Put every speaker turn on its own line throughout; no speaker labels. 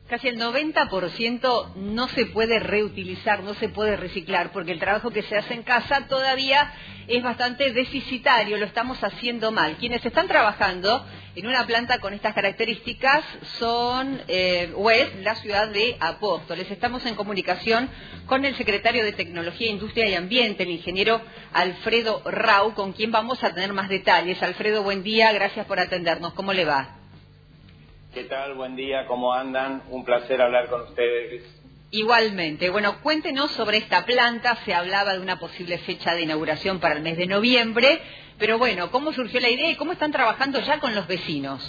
Casi el 90% no se puede reutilizar, no se puede reciclar, porque el trabajo que se hace en casa todavía es bastante deficitario, lo estamos haciendo mal. Quienes están trabajando en una planta con estas características son la ciudad de Apóstoles. Estamos en comunicación con el secretario de Tecnología, Industria y Ambiente, el ingeniero Alfredo Rau, con quien vamos a tener más detalles. Alfredo, buen día, gracias por atendernos. ¿Cómo le va?
¿Qué tal? Buen día, ¿cómo andan? Un placer hablar con ustedes.
Igualmente. Bueno, cuéntenos sobre esta planta. Se hablaba de una posible fecha de inauguración para el mes de noviembre, pero bueno, ¿cómo surgió la idea y cómo están trabajando ya con los vecinos?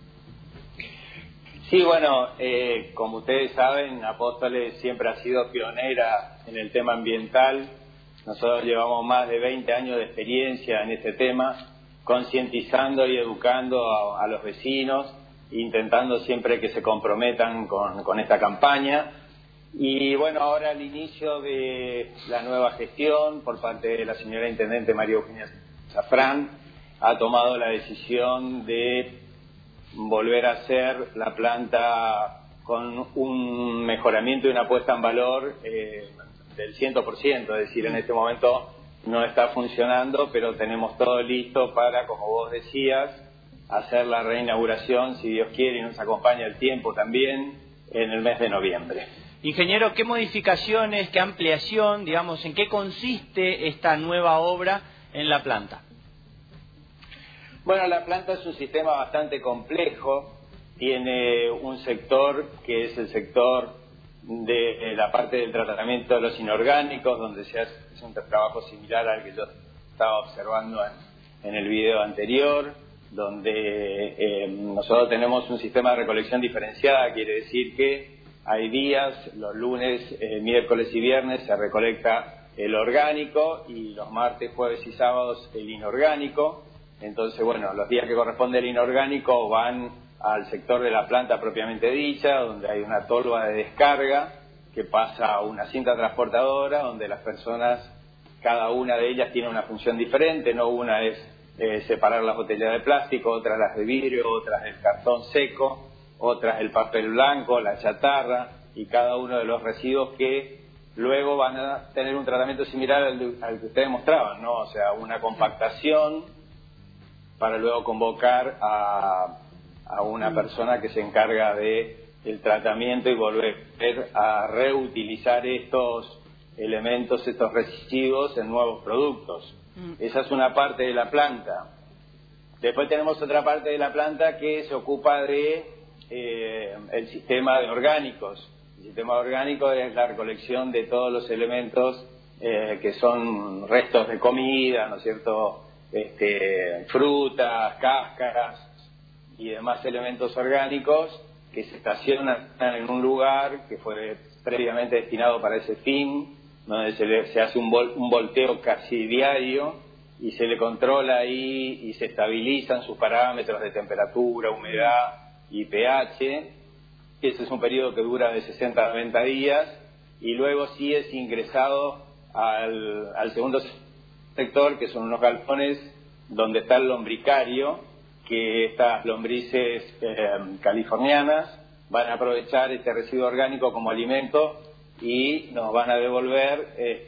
Sí, bueno, como ustedes saben, Apóstoles siempre ha sido pionera en el tema ambiental. Nosotros llevamos más de 20 años de experiencia en este tema, concientizando y educando a los vecinos, intentando siempre que se comprometan con esta campaña. Y bueno, ahora al inicio de la nueva gestión por parte de la señora Intendente María Eugenia Zafrán, ha tomado la decisión de volver a hacer la planta con un mejoramiento y una puesta en valor del 100%, es decir, en este momento no está funcionando, pero tenemos todo listo para, como vos decías, hacer la reinauguración, si Dios quiere y nos acompaña el tiempo también, en el mes de noviembre.
Ingeniero, ¿qué modificaciones, qué ampliación, digamos, en qué consiste esta nueva obra en la planta?
Bueno, la planta es un sistema bastante complejo, tiene un sector que es el sector de la parte del tratamiento de los inorgánicos, donde se hace un trabajo similar al que yo estaba observando en el video anterior, donde nosotros tenemos un sistema de recolección diferenciada, quiere decir que hay días, los lunes, miércoles y viernes se recolecta el orgánico y los martes, jueves y sábados el inorgánico. Entonces, bueno, los días que corresponde el inorgánico van al sector de la planta propiamente dicha, donde hay una tolva de descarga que pasa a una cinta transportadora, donde las personas, cada una de ellas tiene una función diferente, no una es separar las botellas de plástico, otras las de vidrio, otras el cartón seco, otras el papel blanco, la chatarra y cada uno de los residuos que luego van a tener un tratamiento similar al que ustedes mostraban, ¿no? O sea, una compactación para luego convocar a una persona que se encarga de el tratamiento y volver a reutilizar estos elementos, estos residuos en nuevos productos. Esa es una parte de la planta. Después tenemos otra parte de la planta que se ocupa de el sistema de orgánicos. El sistema orgánico es la recolección de todos los elementos que son restos de comida, ¿no es cierto? Frutas, cáscaras y demás elementos orgánicos que se estacionan en un lugar que fue previamente destinado para ese fin, donde se hace un volteo casi diario y se le controla ahí y se estabilizan sus parámetros de temperatura, humedad y pH. Ese es un periodo que dura de 60 a 90 días y luego sí es ingresado al segundo sector, que son unos galpones donde está el lombricario, que estas lombrices californianas van a aprovechar este residuo orgánico como alimento y nos van a devolver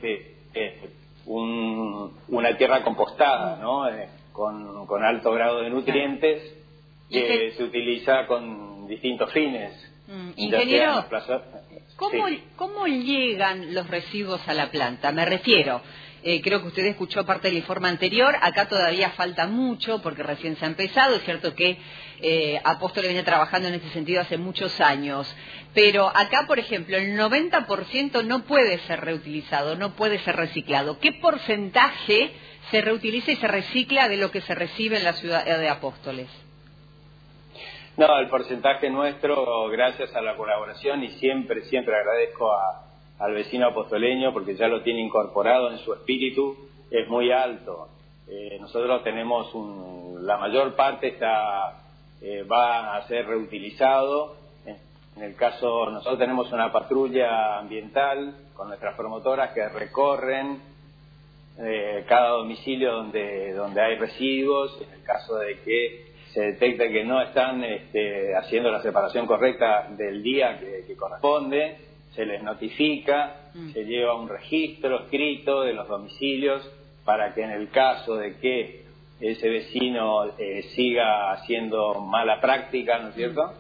una tierra compostada, ¿no? Con alto grado de nutrientes que se utiliza con distintos fines.
Ingeniero,
Sí.
¿Cómo llegan los residuos a la planta? Me refiero, creo que usted escuchó parte del informe anterior, acá todavía falta mucho porque recién se ha empezado, es cierto que Apóstoles viene trabajando en este sentido hace muchos años, pero acá, por ejemplo, el 90% no puede ser reutilizado, no puede ser reciclado. ¿Qué porcentaje se reutiliza y se recicla de lo que se recibe en la ciudad de Apóstoles?
No, el porcentaje nuestro, gracias a la colaboración, y siempre agradezco al vecino apostoleño porque ya lo tiene incorporado en su espíritu, es muy alto. Nosotros tenemos la mayor parte va a ser reutilizado. En el caso, nosotros tenemos una patrulla ambiental con nuestras promotoras que recorren cada domicilio donde hay residuos, en el caso de que se detecta que no están haciendo la separación correcta del día que corresponde, se les notifica, se lleva un registro escrito de los domicilios para que en el caso de que ese vecino siga haciendo mala práctica, ¿no es cierto?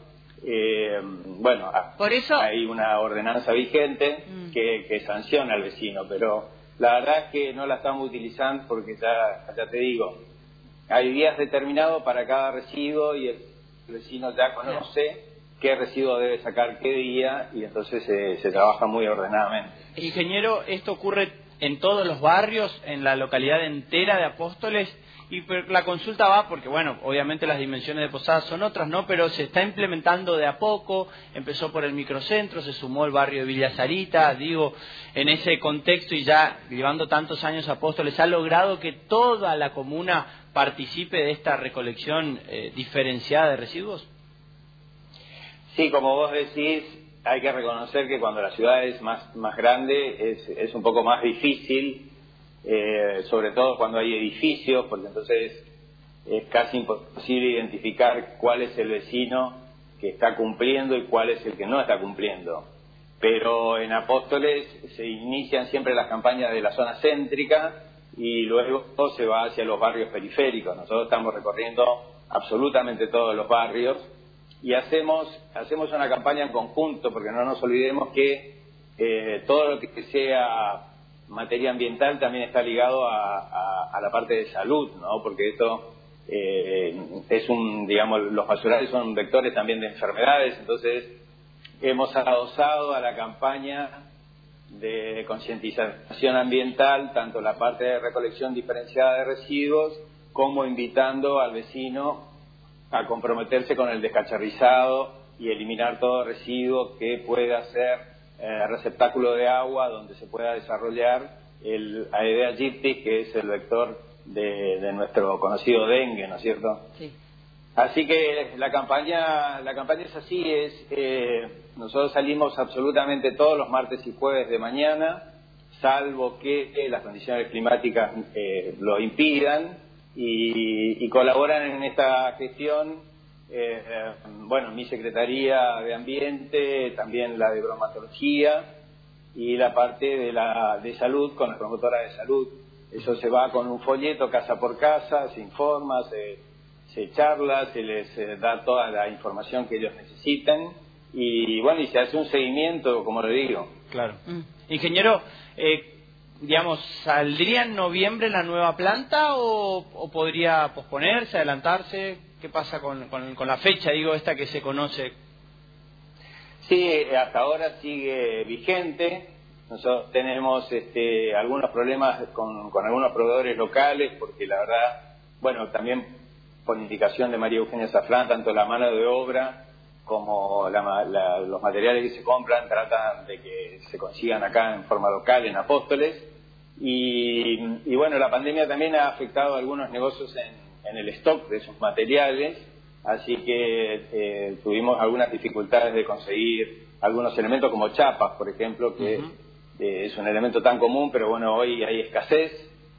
Bueno,
por eso
hay una ordenanza vigente que sanciona al vecino, pero la verdad es que no la estamos utilizando porque ya te digo, hay días determinados para cada residuo y el vecino ya conoce qué residuo debe sacar qué día y entonces se trabaja muy ordenadamente.
Ingeniero, ¿esto ocurre en todos los barrios, en la localidad entera de Apóstoles? Y la consulta va porque, bueno, obviamente las dimensiones de Posadas son otras, ¿no? Pero se está implementando de a poco, empezó por el microcentro, se sumó el barrio de Villa Sarita, digo, en ese contexto y ya llevando tantos años Apóstoles, ¿ha logrado que toda la comuna participe de esta recolección diferenciada de residuos?
Sí, como vos decís, hay que reconocer que cuando la ciudad es más grande es un poco más difícil, sobre todo cuando hay edificios, porque entonces es casi imposible identificar cuál es el vecino que está cumpliendo y cuál es el que no está cumpliendo. Pero en Apóstoles se inician siempre las campañas de la zona céntrica y luego se va hacia los barrios periféricos. Nosotros estamos recorriendo absolutamente todos los barrios y hacemos una campaña en conjunto, porque no nos olvidemos que todo lo que sea materia ambiental también está ligado a la parte de salud, ¿no? Porque esto digamos, los basurales son vectores también de enfermedades, entonces hemos adosado a la campaña de concientización ambiental, tanto la parte de recolección diferenciada de residuos, como invitando al vecino a comprometerse con el descacharrizado y eliminar todo residuo que pueda ser receptáculo de agua donde se pueda desarrollar el Aedes aegypti, que es el vector de nuestro conocido dengue, ¿no es cierto?
Sí.
Así que la campaña es así, nosotros salimos absolutamente todos los martes y jueves de mañana, salvo que las condiciones climáticas lo impidan, y colaboran en esta gestión, bueno, mi Secretaría de Ambiente, también la de bromatología y la parte de salud con la promotora de salud. Eso se va con un folleto casa por casa, se informa, se charla, se les da toda la información que ellos necesiten y bueno, y se hace un seguimiento, como le digo.
Claro. Ingeniero, digamos, ¿saldría en noviembre la nueva planta o podría posponerse, adelantarse? ¿Qué pasa con la fecha, digo, esta que se conoce?
Sí, hasta ahora sigue vigente. Nosotros tenemos algunos problemas con algunos proveedores locales, porque la verdad, bueno, también por indicación de María Eugenia Safrán, tanto la mano de obra como los materiales que se compran tratan de que se consigan acá en forma local, en Apóstoles. Y bueno, la pandemia también ha afectado a algunos negocios en el stock de esos materiales, así que tuvimos algunas dificultades de conseguir algunos elementos como chapas, por ejemplo, que es un elemento tan común, pero bueno, hoy hay escasez.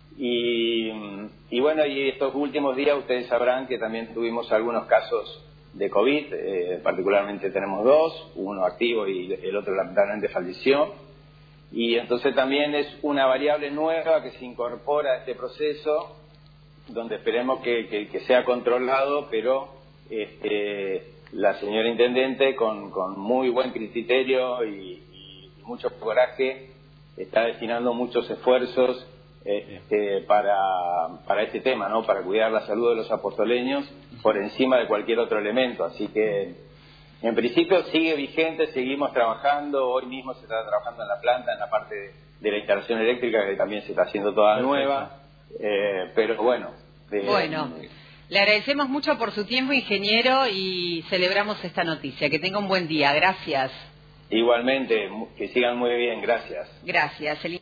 Y bueno, y estos últimos días ustedes sabrán que también tuvimos algunos casos de COVID, particularmente tenemos 2, uno activo y el otro lamentablemente falleció. Y entonces también es una variable nueva que se incorpora a este proceso, donde esperemos que sea controlado, pero la señora Intendente con muy buen criterio y mucho coraje está destinando muchos esfuerzos para este tema, ¿no? Para cuidar la salud de los apostoleños por encima de cualquier otro elemento. Así que en principio sigue vigente, seguimos trabajando. Hoy mismo se está trabajando en la planta, en la parte de la instalación eléctrica, que también se está haciendo toda nueva. Pero bueno.
Bueno, le agradecemos mucho por su tiempo, ingeniero, y celebramos esta noticia. Que tenga un buen día. Gracias.
Igualmente, que sigan muy bien. Gracias.
Gracias.